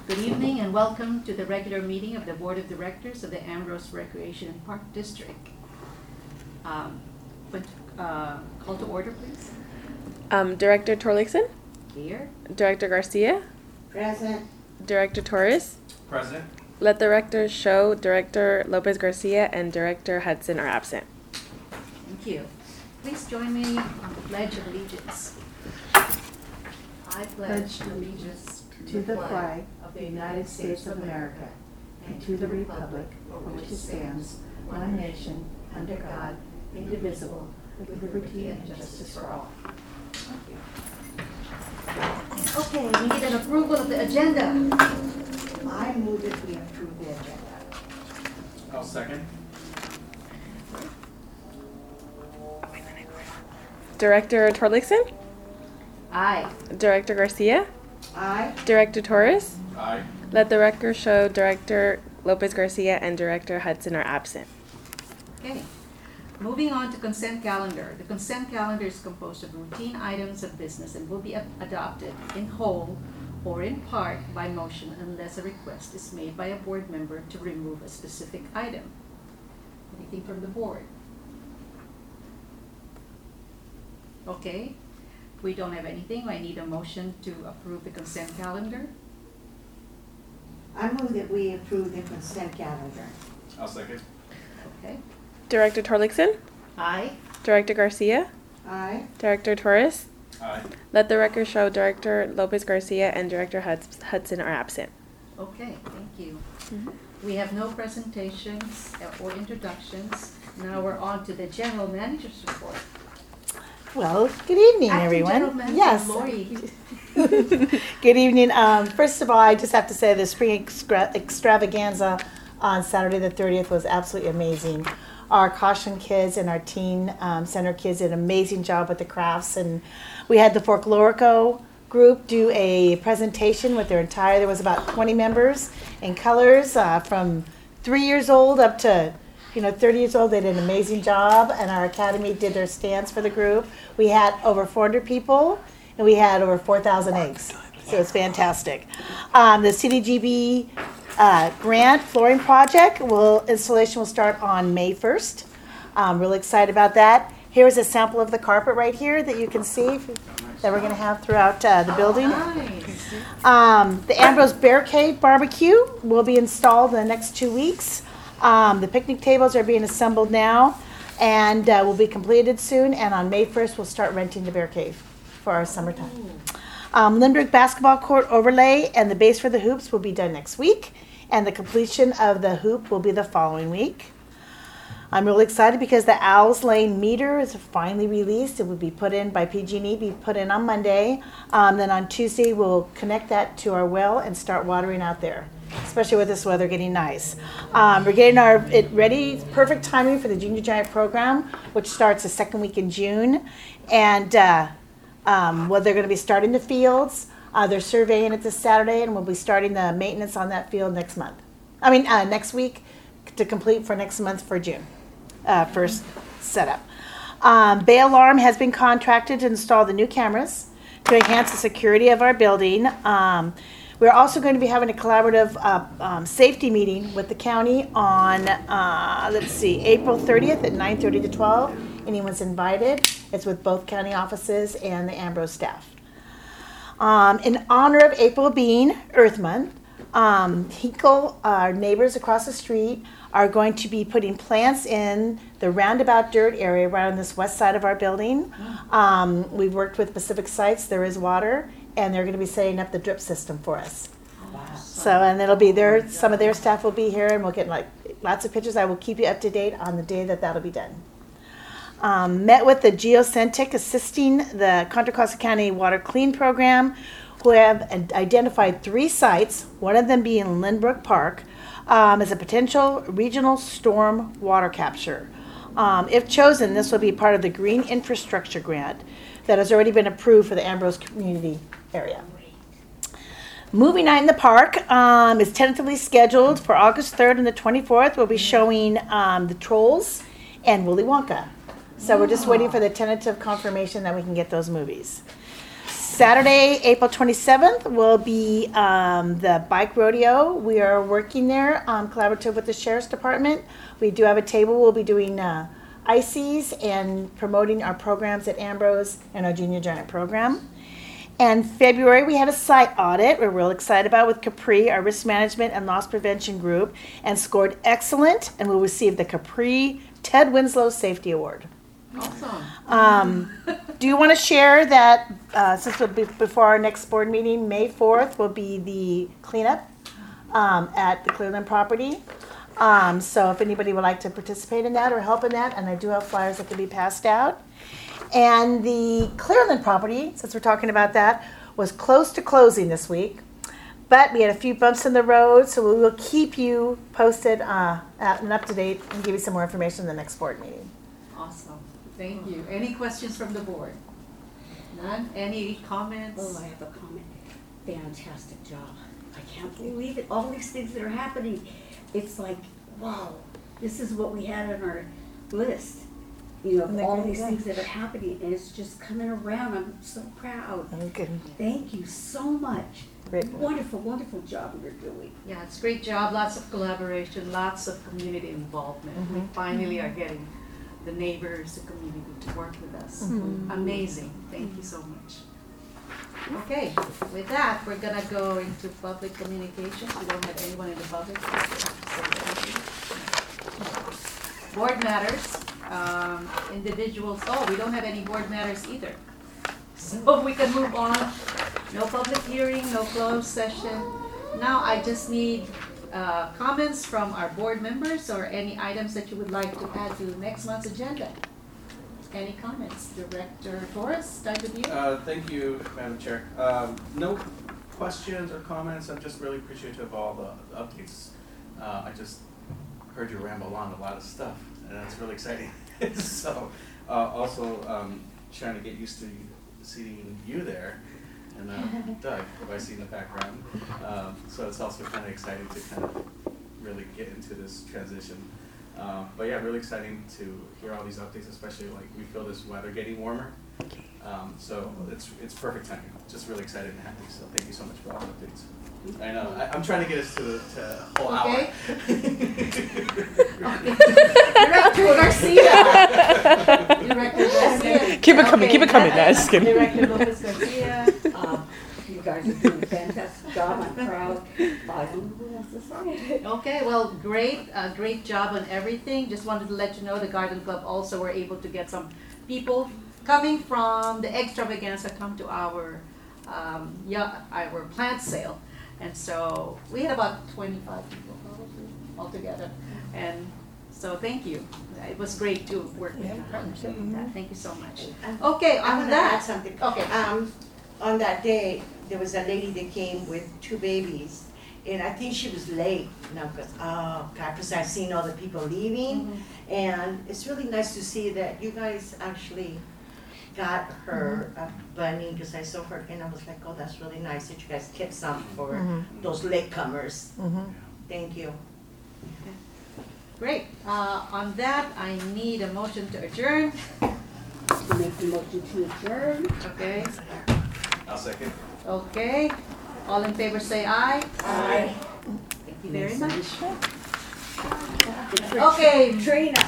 Good evening and welcome to the regular meeting of the Board of Directors of the Ambrose Recreation and Park District. Call to order, please. Director Torlakson? Here. Director Garcia? Present. Director Torres? Present. Let the record show Director Lopez Garcia and Director Hudson are absent. Thank you. Please join me on the Pledge of Allegiance. I pledge allegiance To the flag of the United States of America and to the republic for which it stands, one nation, under God, indivisible, with liberty and justice for all. Okay, we need an approval of the agenda. I move that we approve the agenda. I'll second. Director Torlakson? Aye. Director Garcia? Aye. Director Torres? Aye. Let the record show Director Lopez Garcia and Director Hudson are absent. Okay. Moving on to consent calendar. The consent calendar is composed of routine items of business and will be adopted in whole or in part by motion unless a request is made by a board member to remove a specific item. Anything from the board? Okay. If we don't have anything, I need a motion to approve the consent calendar. I move that we approve the consent calendar. I'll second. Okay. Director Torlakson? Aye. Director Garcia? Aye. Director Torres? Aye. Let the record show Director Lopez Garcia and Director Hudson are absent. Okay, thank you. We have no presentations or introductions. Now we're on to the general manager's report. Well, good evening, Acting General everyone. Manager Yes. Lori. Good evening. First of all, I just have to say the spring extravaganza on Saturday the 30th was absolutely amazing. Our Caution kids and our teen center kids did an amazing job with the crafts, and we had the Folklorico group do a presentation with there was about 20 members in colors from 3 years old up to 30 years old. They did an amazing job, and our academy did their stands for the group. We had over 400 people, and we had over 4,000 eggs. So it's fantastic. The CDGB grant flooring project installation will start on May 1st. I'm really excited about that. Here's a sample of the carpet right here that you can see that we're going to have throughout the building. Nice. The Ambrose Bear Cave barbecue will be installed in the next 2 weeks. The picnic tables are being assembled now and will be completed soon. And on May 1st, we'll start renting the Bear Cave for our summertime. Lindbergh basketball court overlay and the base for the hoops will be done next week. And the completion of the hoop will be the following week. I'm really excited because the Owls Lane meter is finally released. It will be put in by PG&E, be put in on Monday. Then on Tuesday, we'll connect that to our well and start watering out there, especially with this weather getting nice. We're getting it ready, perfect timing for the Junior Giant program, which starts the second week in June. And they're going to be starting the fields. They're surveying it this Saturday, and we'll be starting the maintenance on that field next week to complete for next month for June. First setup. Bay Alarm has been contracted to install the new cameras to enhance the security of our building. We're also going to be having a collaborative safety meeting with the county on, April 30th at 9:30 to 12. Anyone's invited. It's with both county offices and the Ambrose staff. In honor of April being Earth Month, Hinkle, our neighbors across the street, are going to be putting plants in the roundabout dirt area around this west side of our building. We've worked with Pacific Sites. There is water, and they're going to be setting up the drip system for us. Wow. So, and it'll be there. Some of their staff will be here, and we'll get lots of pictures. I will keep you up to date on the day that'll be done. Met with the Geocentric assisting the Contra Costa County Water Clean Program, who have identified 3 sites, one of them being Lindbrook Park, as a potential regional storm water capture. If chosen, this will be part of the Green Infrastructure Grant that has already been approved for the Ambrose community area. Movie night in the park is tentatively scheduled for August 3rd and the 24th. We'll be showing the Trolls and Willy Wonka. So we're just waiting for the tentative confirmation that we can get those movies. Saturday, April 27th will be the bike rodeo. We are working there, collaborative with the Sheriff's Department. We do have a table. We'll be doing ices and promoting our programs at Ambrose and our Junior Giant program. And February, we had a site audit we're real excited about with Capri, our risk management and loss prevention group, and scored excellent, and will receive the Capri Ted Winslow Safety Award. Awesome. Do you want to share that, since it'll be before our next board meeting, May 4th will be the cleanup at the Cleveland property. So if anybody would like to participate in that or help in that, and I do have flyers that can be passed out. And the Clearland property, since we're talking about that, was close to closing this week. But we had a few bumps in the road, so we will keep you posted and up to date and give you some more information in the next board meeting. Awesome. Thank you. Any questions from the board? None? Any comments? Oh, I have a comment. Fantastic job. I can't believe it. All these things that are happening. It's like, wow, this is what we had on our list. You know, of all these things that are happening, and it's just coming around. I'm so proud. Okay. Thank you so much. Great. Wonderful, wonderful job you're doing. Yeah, it's a great job. Lots of collaboration, lots of community involvement. We finally are getting the neighbors, the community to work with us. Amazing. Thank you so much. Okay, with that, we're gonna go into public communications. We don't have anyone in the public. Board matters, individuals, we don't have any board matters either. So we can move on. No public hearing, no closed session. Now I just need comments from our board members or any items that you would like to add to next month's agenda. Any comments? Director Torres, start with you. Thank you, Madam Chair. No questions or comments. I'm just really appreciative of all the updates. I just heard you ramble on a lot of stuff, and that's really exciting. So, also trying to get used to seeing you there, and Doug, who I see in the background. So it's also kind of exciting to kind of really get into this transition. But yeah, really exciting to hear all these updates, especially like we feel this weather getting warmer. So it's perfect timing. Just really excited and happy. So thank you so much for all the updates. I know. I'm trying to get us to a whole hour. Director Garcia. Director Garcia. Keep it coming, keep it coming. Okay. No, just kidding. Director Lopez Garcia. You guys are doing a fantastic job. I'm proud. I don't know what else to say. Okay, well, great job on everything. Just wanted to let you know the Garden Club also were able to get some people coming from the extravaganza come to our plant sale. And so we had about 25 people probably altogether. And so thank you. It was great to work with you. Thank you so much. Okay, I on want to add that. something. Okay. On that day, there was a lady that came with 2 babies, and I think she was late. Because I've seen all the people leaving, and it's really nice to see that you guys actually got her a bunny, because I saw her, and I was like, oh, that's really nice that you guys kept some for those latecomers. Thank you. Great. On that, I need a motion to adjourn. To make the motion to adjourn. Okay. I'll second. Okay. All in favor say aye. Aye. Thank you very much. Okay, Okay. Trina.